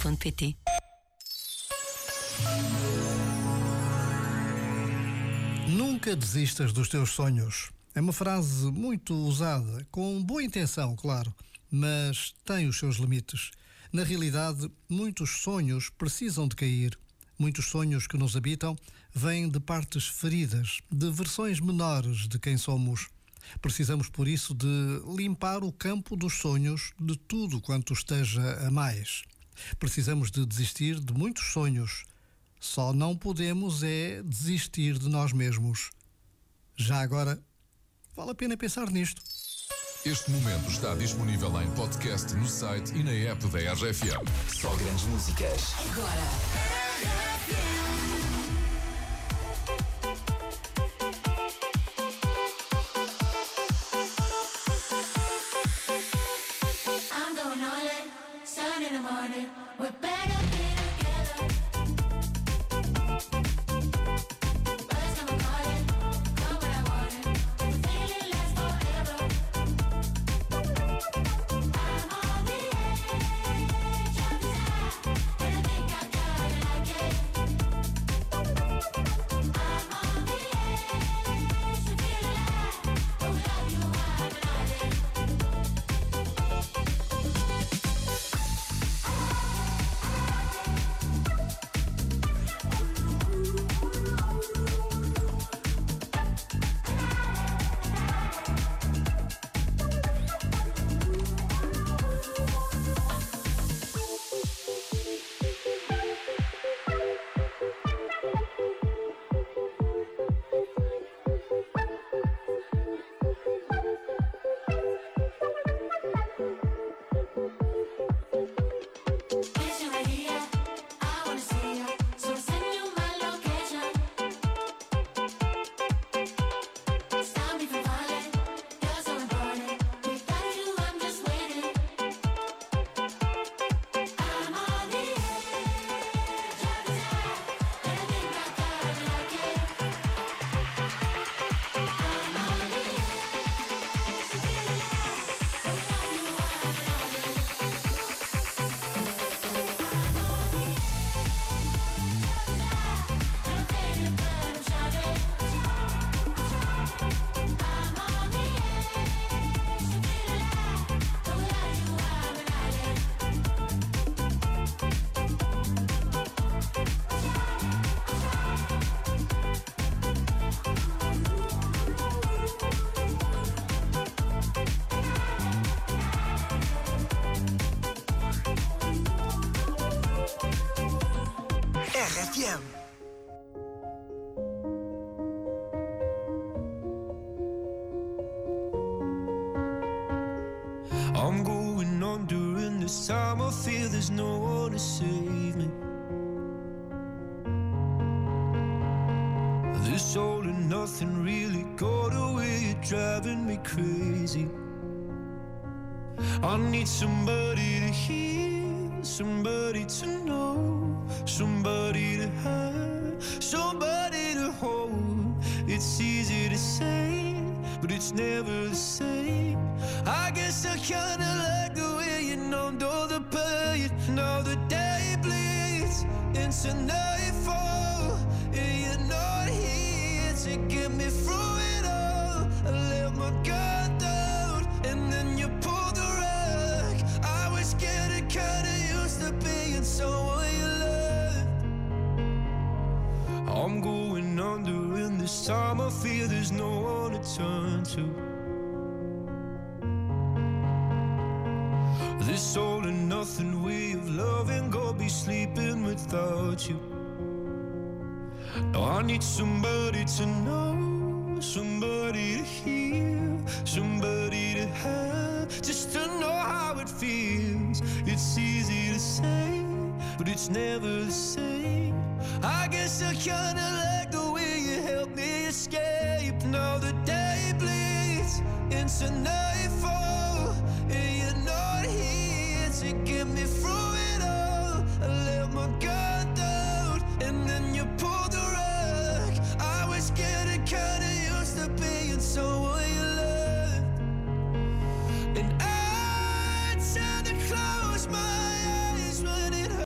rfm.pt. Nunca desistas dos teus sonhos. É uma frase muito usada, com boa intenção, claro, mas tem os seus limites. Na realidade, muitos sonhos precisam de cair. Muitos sonhos que nos habitam vêm de partes feridas, de versões menores de quem somos. Precisamos, por isso, de limpar o campo dos sonhos de tudo quanto esteja a mais. Precisamos de desistir de muitos sonhos. Só não podemos é desistir de nós mesmos. Já agora, vale a pena pensar nisto. Este momento está disponível em podcast no site e na app da RFM. Só grandes músicas. Agora. I'm going all in, sun in the morning. We're better be together. Birds come calling, come when I want it. The feeling lasts forever. I'm on the edge of desire, and I think I gotta like it. I'm on the edge to feel alive. Oh, without you, I'm an island. RFM. I'm going on during this time. I feel there's no one to save me. This all and nothing really got away. You're driving me crazy. I need somebody to hear, somebody to know, somebody to have, somebody to hold. It's easy to say, but it's never the same. I guess I kinda like the way you numbed all the pain. Now the day bleeds into nightfall, and you're not here to get me through it all. I let my guard down, and then you pulled the rug. I was getting kinda used to being someone you loved. I'm going under, and this time I feel there's no one to turn to. This all and nothing way of loving, go be sleeping without you. Now I need somebody to know, somebody to hear, somebody to have, just to know how it feels. It's easy to say, but it's never the same. I guess I kinda like the way you help me escape. Now the day bleeds into nightfall, and you're not here to get me through